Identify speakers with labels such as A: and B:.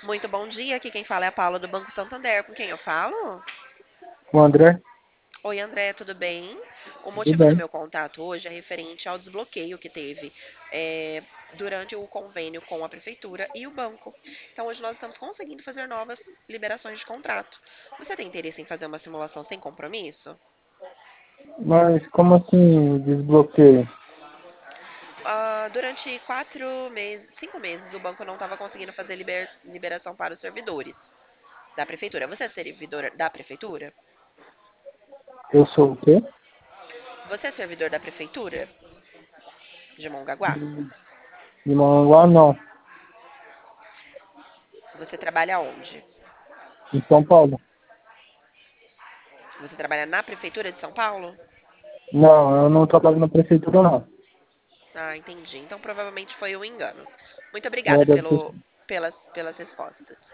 A: Muito bom dia, aqui quem fala é a Paula do Banco Santander. Com quem eu falo?
B: O André,
A: Oi, André, tudo bem? O
B: tudo
A: motivo do
B: bem.
A: meu contato hoje é referente ao desbloqueio que teve é, durante o convênio com a prefeitura e o banco. Então, hoje nós estamos conseguindo fazer novas liberações de contrato. Você tem interesse em fazer uma simulação sem compromisso?
B: Mas como assim desbloqueio?
A: Durante 4 meses, 5 meses, o banco não estava conseguindo fazer liberação para os servidores da prefeitura. Você é servidor da prefeitura?
B: Eu sou o quê?
A: Você é servidor da prefeitura de Mongaguá?
B: De Mongaguá, não.
A: Você trabalha onde?
B: Em São Paulo.
A: Você trabalha na prefeitura de São Paulo?
B: Não, eu não trabalho na prefeitura, não.
A: Ah, entendi. Então provavelmente foi um engano. Muito
B: É,
A: obrigada
B: deve ter.
A: pelas respostas.